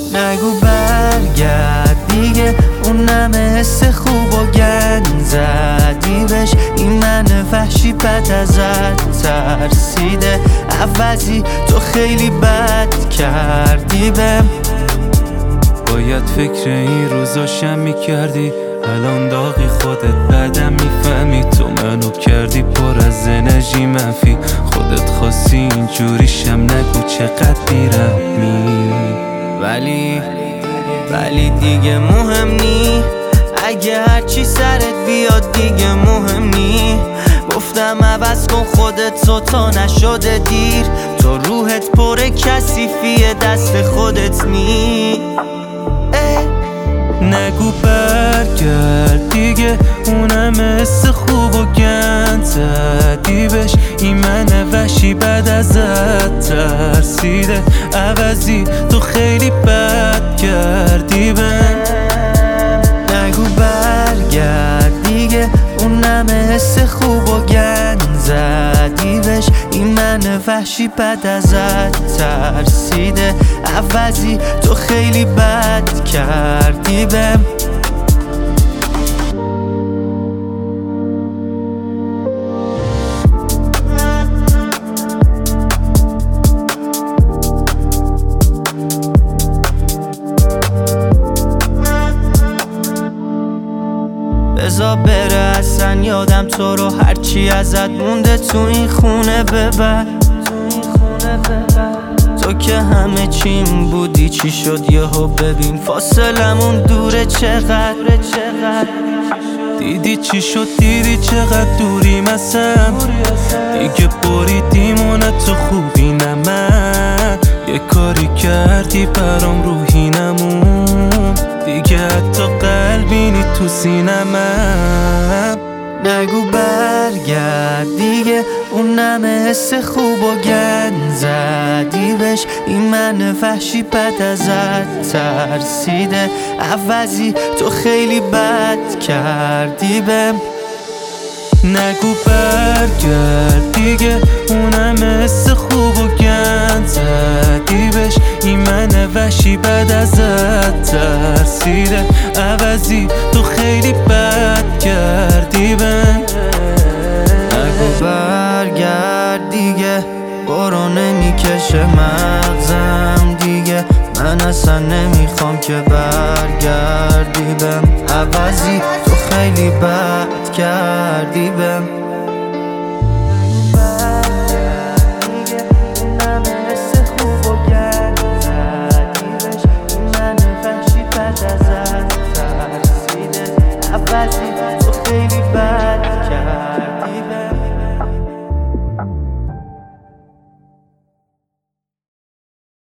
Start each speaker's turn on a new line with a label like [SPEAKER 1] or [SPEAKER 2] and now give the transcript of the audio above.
[SPEAKER 1] نگو برگرد دیگه، اونم حس خوب و گند زدی بهش. این من وحشی بد ازت ترسیده، عوضی تو خیلی بد کردی بهم.
[SPEAKER 2] باید فکر این روزاشم میکردی، الان داغی خودت بعدم میفهمی. تو منو کردی پر از انرژی منفی، خودت خواستی اینجوریشم نگو چقدر بیرحمی.
[SPEAKER 1] ولی دیگه مهم نی، اگه هرچی سرت بیاد دیگه مهم نی. گفتم عوض کن خودت تا نشده دیر، تو روحت پر کثیفیه دست خودت نی.
[SPEAKER 2] نگو برگرد دیگه، اونم حس خوب و گند زدی بهش. این من وحشی بد ازت ترسیده، عوضی تو خیلی بد کردی بهم.
[SPEAKER 1] نگو برگرد دیگه، اونم حس خوب و گند زدی بهش. این من وحشی بد ازت ترسیده، عوضی تو خیلی بد کردی بهم. بذار بره اصلا یادم تو رو، هرچی ازت مونده تو این خونه ببر. تو که همه چیم بودی چی شد یهو ببین فاصلمون دوره چقدر.
[SPEAKER 2] دیدی چی شد، دیدی چقدر دوریم ازم، دیگه بریدیم و نه تو خوبی نه من. یه کاری کردی برام روحی نمون، دیگه حتی قلبی نی تو سینمم.
[SPEAKER 1] نگو برگرد دیگه، اونم حس خوب و گند زدی بهش. این من وحشی بد ازت ترسیده، عوضی تو خیلی بد کردی بهم.
[SPEAKER 2] نگو برگرد دیگه، اونم حس خوب و گند زدی بهش. این من وحشی بد ازت ترسیده، عوضی تو خیلی بد کردی بهم.
[SPEAKER 1] نگو برگرد دیگه، برو نمیکشه مغزم دیگه. من اصلا نمیخوام که برگردی بهم، عوضی تو خیلی بد کردی بهم.